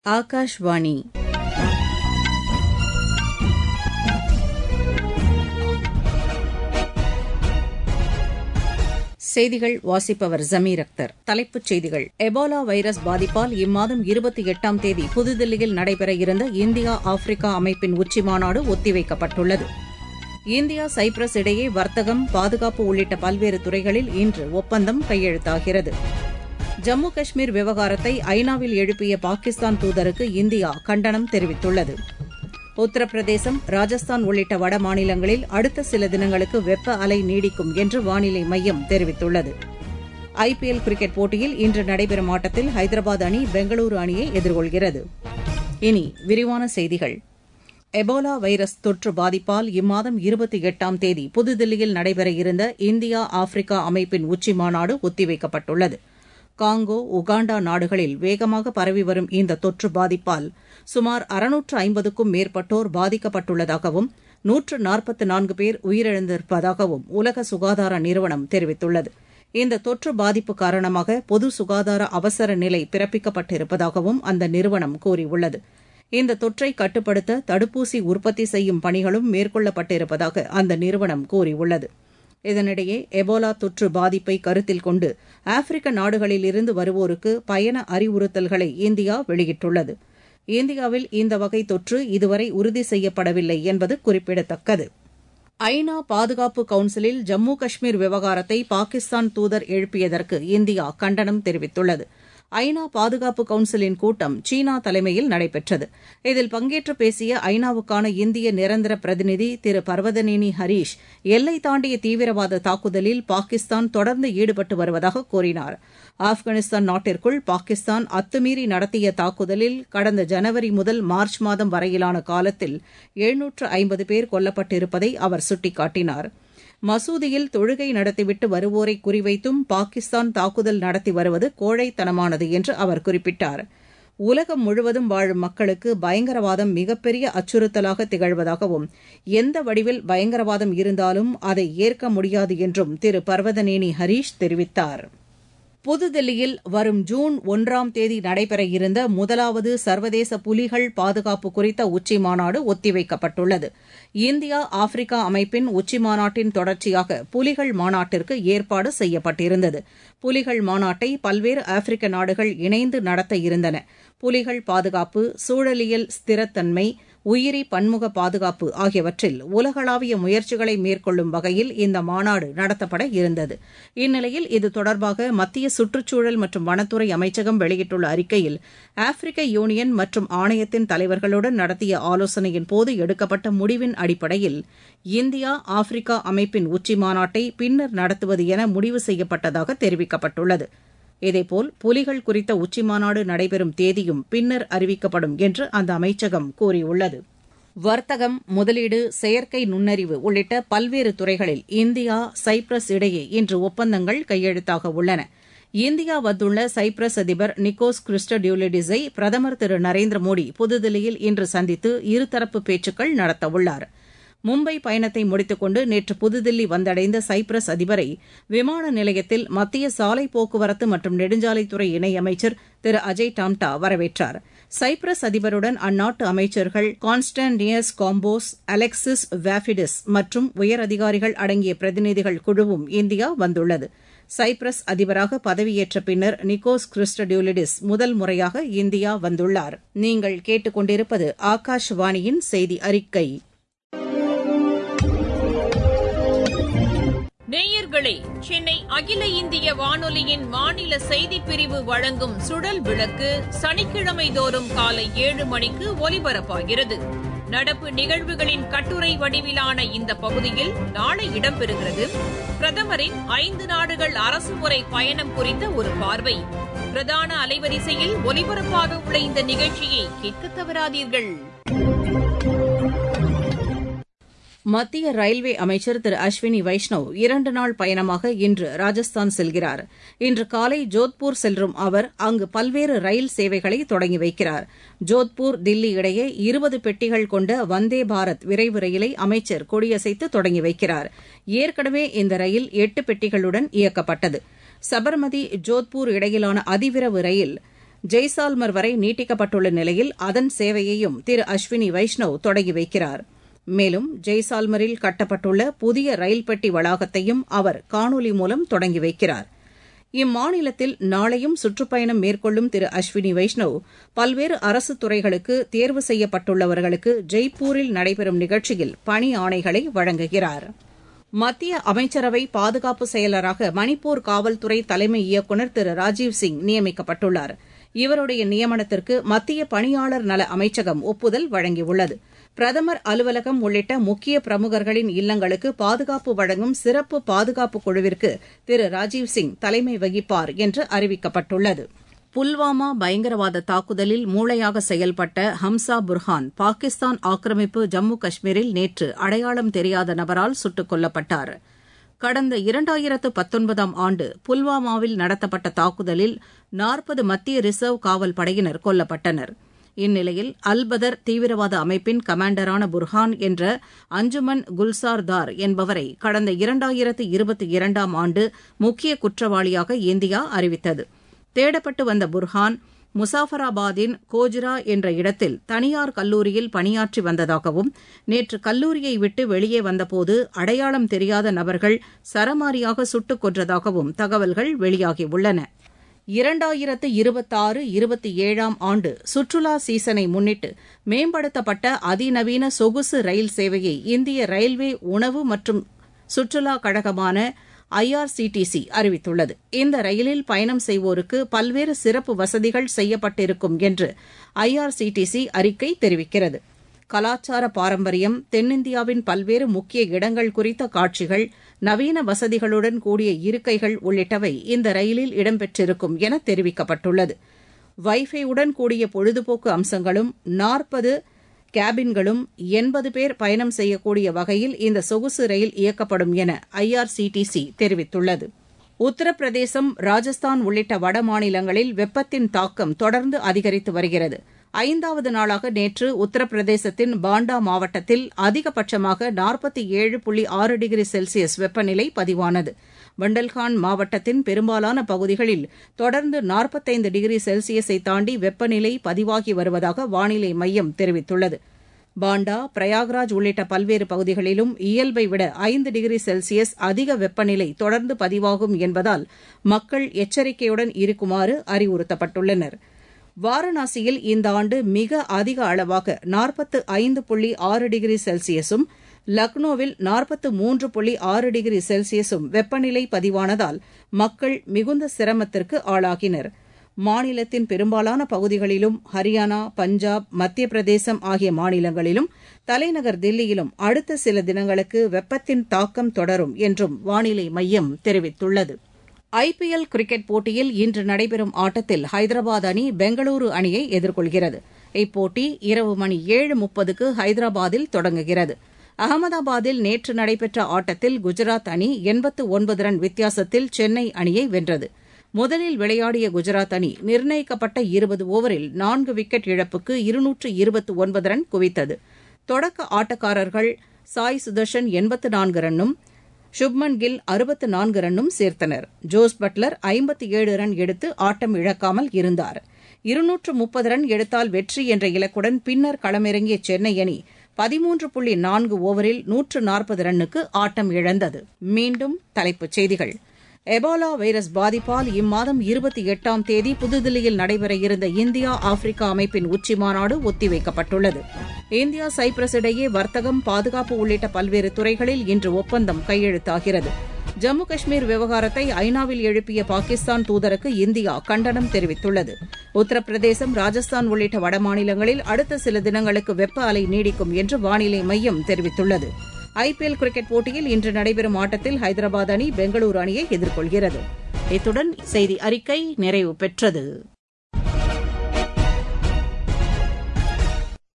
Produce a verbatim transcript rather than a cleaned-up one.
ஆகாஷ்வாணி செய்திகள் வாசிப்பவர் ஜமீர் அக்தர். தலைப்புச் செய்திகள். எபோலா வைரஸ் பாதிப்பால் இம்மாதம் இருபத்தி எட்டாம் தேதி புதுதில்லியில் நடைபெற இருந்த இந்தியா ஆப்பிரிக்கா அமைப்பின் உச்சிமாநாடு ஒத்திவைக்கப்பட்டுள்ளது. இந்தியா சைப்ரஸ் இடையே வர்த்தகம், பாதுகாப்பு உள்ளிட்ட பல்வேறு துறைகளில் இன்று ஒப்பந்தம் கையெழுத்தாகிறது. ஜம்மு காஷ்மீர் விவகாரத்தை ஐநாவில் எழுப்பிய பாகிஸ்தான் தூதருக்கு இந்தியா கண்டனம் தெரிவித்துள்ளது. உத்தரப்பிரதேசம், ராஜஸ்தான் உள்ளிட்ட வட மாநிலங்களில் அடுத்த சில தினங்களுக்கு வெப்ப அலை நீடிக்கும் என்று வானிலை மையம் தெரிவித்துள்ளது. ஐபிஎல் கிரிக்கெட் போட்டியில் இன்று நடைபெறும் ஆட்டத்தில் ஹைதராபாத் அணி பெங்களூரு அணியை எதிர்கொள்கிறது. இனி விரிவான செய்திகள். எபோலா வைரஸ் தொற்று பாதிப்பால் இம்மாதம் இருபத்தி எட்டாம் தேதி புதுதில்லியில் நடைபெற இருந்த இந்தியா ஆப்பிரிக்கா அமைப்பின் உச்சிமாநாடு ஒத்திவைக்கப்பட்டுள்ளது. காங்கோ, உகாண்டா நாடுகளில் வேகமாக பரவி வரும் இந்த தொற்று பாதிப்பால் சுமார் அறுநூற்று ஐம்பதுக்கும் மேற்பட்டோர் பாதிக்கப்பட்டுள்ளதாகவும் நூற்று நாற்பத்து நான்கு பேர் உயிரிழந்திருப்பதாகவும் உலக சுகாதார நிறுவனம் தெரிவித்துள்ளது. இந்த தொற்று பாதிப்பு காரணமாக பொது சுகாதார அவசர நிலை பிறப்பிக்கப்பட்டிருப்பதாகவும் அந்த நிறுவனம் கூறியுள்ளது. இந்த தொற்றை கட்டுப்படுத்த தடுப்பூசி உற்பத்தி செய்யும் பணிகளும் மேற்கொள்ளப்பட்டிருப்பதாக அந்த நிறுவனம் கூறியுள்ளது. இதனிடையே எபோலா தொற்று பாதிப்பை கருத்தில் கொண்டு ஆப்பிரிக்க நாடுகளிலிருந்து வருவோருக்கு பயண அறிவுறுத்தல்களை இந்தியா வெளியிட்டுள்ளது. இந்தியாவில் இந்த வகை தொற்று இதுவரை உறுதி செய்யப்படவில்லை என்பது குறிப்பிடத்தக்கது. ஐநா பாதுகாப்பு கவுன்சிலில் ஜம்மு காஷ்மீர் விவகாரத்தை பாகிஸ்தான் தூதர் எழுப்பியதற்கு இந்தியா கண்டனம் தெரிவித்துள்ளது. ஐநா பாதுகாப்பு கவுன்சிலின் கூட்டம் சீனா தலைமையில் நடைபெற்றது. இதில் பங்கேற்று பேசிய ஐநாவுக்கான இந்திய நிரந்தர பிரதிநிதி திரு பர்வதனேனி ஹரீஷ், எல்லை தாண்டிய தீவிரவாத தாக்குதலில் பாகிஸ்தான் தொடர்ந்து ஈடுபட்டு வருவதாக கூறினார். ஆப்கானிஸ்தான் நாட்டிற்குள் பாகிஸ்தான் அத்துமீறி நடத்திய தாக்குதலில் கடந்த ஜனவரி முதல் மார்ச் மாதம் வரையிலான காலத்தில் எழுநூற்று ஐம்பது பேர் கொல்லப்பட்டிருப்பதை அவர் சுட்டிக்காட்டினார். மசூதியில் தொழுகை நடத்திவிட்டு வருவோரை குறிவைத்தும் பாகிஸ்தான் தாக்குதல் நடத்தி வருவது கோழைத்தனமானது என்று அவர் குறிப்பிட்டார். உலகம் முழுவதும் வாழும் மக்களுக்கு பயங்கரவாதம் மிகப்பெரிய அச்சுறுத்தலாக திகழ்வதாகவும் எந்த வடிவில் பயங்கரவாதம் இருந்தாலும் அதை ஏற்க முடியாது என்றும் திரு பர்வதனேனி ஹரீஷ் தெரிவித்தார். புதுதில்லியில் வரும் ஜூன் ஒன்றாம் தேதி நடைபெற இருந்த முதலாவது சர்வதேச புலிகள் பாதுகாப்பு குறித்த உச்சிமாநாடு ஒத்திவைக்கப்பட்டுள்ளது. இந்தியா ஆப்பிரிக்கா அமைப்பின் உச்சிமாநாட்டின் தொடர்ச்சியாக புலிகள் மாநாட்டிற்கு ஏற்பாடு செய்யப்பட்டிருந்தது. புலிகள் மாநாட்டை பல்வேறு ஆப்பிரிக்க நாடுகள் இணைந்து நடத்த இருந்தன. புலிகள் பாதுகாப்பு, சூழலியல் ஸ்திரத்தன்மை, உயிரி பன்முக பாதுகாப்பு ஆகியவற்றில் உலகளாவிய முயற்சிகளை மேற்கொள்ளும் வகையில் இந்த மாநாடு நடத்தப்பட இருந்தது. இந்நிலையில் இது தொடர்பாக மத்திய சுற்றுச்சூழல் மற்றும் வனத்துறை அமைச்சகம் வெளியிட்டுள்ள அறிக்கையில், ஆப்பிரிக்க யூனியன் மற்றும் ஆணையத்தின் தலைவர்களுடன் நடத்திய ஆலோசனையின் போது எடுக்கப்பட்ட முடிவின் அடிப்படையில் இந்தியா ஆப்பிரிக்கா அமைப்பின் உச்சிமாநாட்டை பின்னர் நடத்துவது என முடிவு செய்யப்பட்டதாக தெரிவிக்கப்பட்டுள்ளது. இதேபோல் புலிகள் குறித்த உச்சிமாநாடு நடைபெறும் தேதியும் பின்னர் அறிவிக்கப்படும் என்று அந்த அமைச்சகம் கூறியுள்ளது. வர்த்தகம், முதலீடு, செயற்கை நுண்ணறிவு உள்ளிட்ட பல்வேறு துறைகளில் இந்தியா சைப்ரஸ் இடையே இன்று ஒப்பந்தங்கள் கையெழுத்தாக உள்ளன. இந்தியா வந்துள்ள சைப்ரஸ் அதிபர் நிக்கோஸ் கிறிஸ்டோடியூலிடிஸை பிரதமர் திரு நரேந்திர மோடி புதுதில்லியில் இன்று சந்தித்து இருதரப்பு பேச்சுக்கள் நடத்தவுள்ளார். மும்பை பயணத்தை முடித்துக் கொண்டு நேற்று புதுதில்லி வந்தடைந்த சைப்ரஸ் அதிபரை விமான நிலையத்தில் மத்திய சாலை போக்குவரத்து மற்றும் நெடுஞ்சாலைத்துறை இணையமைச்சர் திரு அஜய் டாம்டா வரவேற்றார். சைப்ரஸ் அதிபருடன் அந்நாட்டு அமைச்சர்கள் கான்ஸ்டாண்டினியஸ் காம்போஸ், அலெக்சிஸ் வாஃபிடிஸ் மற்றும் உயரதிகாரிகள் அடங்கிய பிரதிநிதிகள் குழுவும் இந்தியா வந்துள்ளது. சைப்ரஸ் அதிபராக பதவியேற்ற பின்னர் நிக்கோஸ் கிறிஸ்டோடியூலிடிஸ் முதல் முறையாக இந்தியா வந்துள்ளார். நீங்கள் கேட்டுக் கொண்டிருப்பது ஆகாஷ்வாணியின் செய்தி அறிக்கை. நேயர்களே, சென்னை அகில இந்திய வானொலியின் மாநில செய்திப் பிரிவு வழங்கும் சுழல் விளக்கு சனிக்கிழமை தோறும் காலை ஏழு மணிக்கு ஒலிபரப்பாகிறது. நடப்பு நிகழ்வுகளின் கட்டுரை வடிவிலான இந்த பகுதியில் நாளை இடம்பெறுகிறது பிரதமரின் ஐந்து நாடுகள் அரசுமுறை பயணம் குறித்த ஒரு பார்வை. பிரதான அலைவரிசையில் ஒலிபரப்பாக உள்ள இந்த நிகழ்ச்சியை கேட்க தவறாதீர்கள். மத்திய ரயில்வே அமைச்சர் திரு அஸ்வினி வைஷ்ணவ் இரண்டு நாள் பயணமாக இன்று ராஜஸ்தான் செல்கிறார். இன்று காலை ஜோத்பூர் செல்லும் அவர் அங்கு பல்வேறு ரயில் சேவைகளை தொடங்கி வைக்கிறார். ஜோத்பூர், தில்லி இடையே இருபது பெட்டிகள் கொண்ட வந்தே பாரத் விரைவு ரயிலை அமைச்சர் கொடியசைத்து தொடங்கி வைக்கிறார். ஏற்கனவே இந்த ரயில் எட்டு பெட்டிகளுடன் இயக்கப்பட்டது. சபர்மதி, ஜோத்பூர் இடையிலான அதிவிரைவு ரயில் ஜெய்சால்மர் வரை நீட்டிக்கப்பட்டுள்ள நிலையில் அதன் சேவையையும் திரு அஸ்வினி வைஷ்ணவ் தொடங்கி வைக்கிறார். மேலும் ஜெய்சால்மரில் கட்டப்பட்டுள்ள புதிய ரயில் பெட்டி வளாகத்தையும் அவர் காணொலி மூலம் தொடங்கி வைக்கிறார். இம்மாநிலத்தில் நாளையும் சுற்றுப்பயணம் மேற்கொள்ளும் திரு அஸ்வினி வைஷ்ணவ் பல்வேறு அரசு துறைகளுக்கு தேர்வு செய்யப்பட்டுள்ளவர்களுக்கு ஜெய்ப்பூரில் நடைபெறும் நிகழ்ச்சியில் பணி ஆணைகளை வழங்குகிறார். மத்திய அமைச்சரவை பாதுகாப்பு செயலராக மணிப்பூர் காவல்துறை தலைமை இயக்குநர் திரு ராஜீவ் சிங் நியமிக்கப்பட்டுள்ளார். இவருடைய நியமனத்திற்கு மத்திய பணியாளர் நல அமைச்சகம் ஒப்புதல் வழங்கியுள்ளது. பிரதமர் அலுவலகம் உள்ளிட்ட முக்கிய பிரமுகர்களின் இல்லங்களுக்கு பாதுகாப்பு வழங்கும் சிறப்பு பாதுகாப்பு குழுவிற்கு திரு ராஜீவ் சிங் தலைமை வகிப்பார் என்று அறிவிக்கப்பட்டுள்ளது. புல்வாமா பயங்கரவாத தாக்குதலில் மூளையாக செயல்பட்ட ஹம்சா புர்ஹான் பாகிஸ்தான் ஆக்கிரமிப்பு ஜம்மு காஷ்மீரில் நேற்று அடையாளம் தெரியாத நபரால் சுட்டுக் கொல்லப்பட்டார். கடந்த இரண்டாயிரத்து பத்தொன்பதாம் ஆண்டு புல்வாமாவில் நடத்தப்பட்ட தாக்குதலில் நாற்பது மத்திய ரிசர்வ் காவல் படையினர் கொல்லப்பட்டனர். இந்நிலையில் அல்பதர் தீவிரவாத அமைப்பின் கமாண்டரான புர்ஹான் என்ற அஞ்சுமன் குல்சார் தார் என்பவரை கடந்த இரண்டாயிரத்து இருபத்தி இரண்டாம் ஆண்டு முக்கிய குற்றவாளியாக இந்தியா அறிவித்தது. தேடப்பட்டு வந்த புர்ஹான் முசாஃபராபாதின் கோஜ்ரா என்ற இடத்தில் தனியார் கல்லூரியில் பணியாற்றி வந்ததாகவும் நேற்று கல்லூரியை விட்டு வெளியே வந்தபோது அடையாளம் தெரியாத நபர்கள் சரமாரியாக சுட்டுக் கொன்றதாகவும் தகவல்கள் வெளியாகியுள்ளன. இரண்டாயிரத்து இருபத்தாறு இருபத்தி ஏழாம் ஆண்டு சுற்றுலா சீசனை முன்னிட்டு மேம்படுத்தப்பட்ட அதிநவீன சொகுசு ரயில் சேவையை இந்திய ரயில்வே உணவு மற்றும் சுற்றுலா கழகமான I R C T C அறிவித்துள்ளது. இந்த ரயிலில் பயணம் செய்வோருக்கு பல்வேறு சிறப்பு வசதிகள் செய்யப்பட்டிருக்கும் என்று I R C T C அறிக்கை தெரிவிக்கிறது. கலாச்சார பாரம்பரியம், தென்னிந்தியாவின் பல்வேறு முக்கிய இடங்கள் குறித்த காட்சிகள், நவீன வசதிகளுடன் கூடிய இருக்கைகள் உள்ளிட்டவை இந்த ரயிலில் இடம்பெற்றிருக்கும் என தெரிவிக்கப்பட்டுள்ளது. வைஃபையுடன் கூடிய பொழுதுபோக்கு அம்சங்களும் நாற்பது கேபின்களும் எண்பது பேர் பயணம் செய்யக்கூடிய வகையில் இந்த சொகுசு ரயில் இயக்கப்படும் என I R C T C தெரிவித்துள்ளது. உத்தரப்பிரதேசம், ராஜஸ்தான் உள்ளிட்ட வட மாநிலங்களில் வெப்பத்தின் தாக்கம் தொடர்ந்து அதிகரித்து வருகிறது. ஐந்தாவது நாளாக நேற்று உத்தரப்பிரதேசத்தின் பாண்டா மாவட்டத்தில் அதிகபட்சமாக நாற்பத்தி ஏழு புள்ளி ஆறு டிகிரி செல்சியஸ் வெப்பநிலை பதிவானது. பண்டல்கான் மாவட்டத்தின் பெரும்பாலான பகுதிகளில் தொடர்ந்து நாற்பத்தைந்து டிகிரி செல்சியஸை தாண்டி வெப்பநிலை பதிவாகி வருவதாக வானிலை மையம் தெரிவித்துள்ளது. பாண்டா, பிரயாக்ராஜ் உள்ளிட்ட பல்வேறு பகுதிகளிலும் இயல்பை விட ஐந்து டிகிரி செல்சியஸ் அதிக வெப்பநிலை தொடர்ந்து பதிவாகும் என்பதால் மக்கள் எச்சரிக்கையுடன் இருக்குமாறு அறிவுறுத்தப்பட்டுள்ளனர். வாரணாசியில் இந்த ஆண்டு மிக அதிக அளவாக நாற்பத்து ஐந்து புள்ளி ஆறு டிகிரி செல்சியஸும், லக்னோவில் நாற்பத்து மூன்று புள்ளி ஆறு டிகிரி செல்சியஸும் வெப்பநிலை பதிவானதால் மக்கள் மிகுந்த சிரமத்திற்கு ஆளாகினர். மாநிலத்தின் பெரும்பாலான பகுதிகளிலும் ஹரியானா, பஞ்சாப், மத்திய பிரதேசம் ஆகிய மாநிலங்களிலும் தலைநகர் தில்லியிலும் அடுத்த சில தினங்களுக்கு வெப்பத்தின் தாக்கம் தொடரும் என்றும் வானிலை மையம் தெரிவித்துள்ளது. ஐ பி எல் கிரிக்கெட் போட்டியில் இன்று நடைபெறும் ஆட்டத்தில் ஹைதராபாத் அணி பெங்களூரு அணியை எதிர்கொள்கிறது. இப்போட்டி இரவு மணி ஏழு முப்பதுக்கு ஹைதராபாத்தில் தொடங்குகிறது. அகமதாபாத்தில் நேற்று நடைபெற்ற ஆட்டத்தில் குஜராத் அணி எண்பத்து ஒன்பது ரன் வித்தியாசத்தில் சென்னை அணியை வென்றது. முதலில் விளையாடிய குஜராத் அணி நிர்ணயிக்கப்பட்ட இருபது ஓவரில் நான்கு விக்கெட் இழப்புக்கு இருநூற்று இருபத்து ஒன்பது ரன் குவித்தது. தொடக்க ஆட்டக்காரர்கள் சாய் சுதர்ஷன் எண்பத்து நான்கு ரன்னும், சுப்மன் கில் அறுபத்து நான்கு ரன்னும் சேர்த்தனர். ஜோஸ் பட்லர் ஐம்பத்து ஏழு ரன் எடுத்து ஆட்டம் இழக்காமல் இருந்தார். இருநூற்று முப்பது ரன் எடுத்தால் வெற்றி என்ற இலக்குடன் பின்னர் களமிறங்கிய சென்னை அணி பதிமூன்று புள்ளி நான்கு ஓவரில் நூற்று நாற்பது ரன்னுக்கு ஆட்டம் இழந்தது. மீண்டும் தலைப்புச் செய்திகள். எபோலா வைரஸ் பாதிப்பால் இம்மாதம் இருபத்தி எட்டாம் தேதி புதுதில்லியில் நடைபெற இருந்த இந்தியா ஆப்பிரிக்கா அமைப்பின் உச்சிமாநாடு ஒத்திவைக்கப்பட்டுள்ளது. இந்தியா சைப்ரஸ் இடையே வர்த்தகம், பாதுகாப்பு உள்ளிட்ட பல்வேறு துறைகளில் இன்று ஒப்பந்தம் கையெழுத்தாகிறது. ஜம்மு காஷ்மீர் விவகாரத்தை ஐநாவில் எழுப்பிய பாகிஸ்தான் தூதருக்கு இந்தியா கண்டனம் தெரிவித்துள்ளது. உத்தரப்பிரதேசம், ராஜஸ்தான் உள்ளிட்ட வடமாநிலங்களில் அடுத்த சில தினங்களுக்கு வெப்ப அலை நீடிக்கும் என்று வானிலை மையம் தெரிவித்துள்ளது. ஐ பி எல் கிரிக்கெட் போட்டியில் இன்று நடைபெறும் ஆட்டத்தில் ஹைதராபாத் அணி பெங்களூரு அணியை எதிர்கொள்கிறது. இத்துடன் செய்தி அறிக்கை நிறைவு பெற்றது.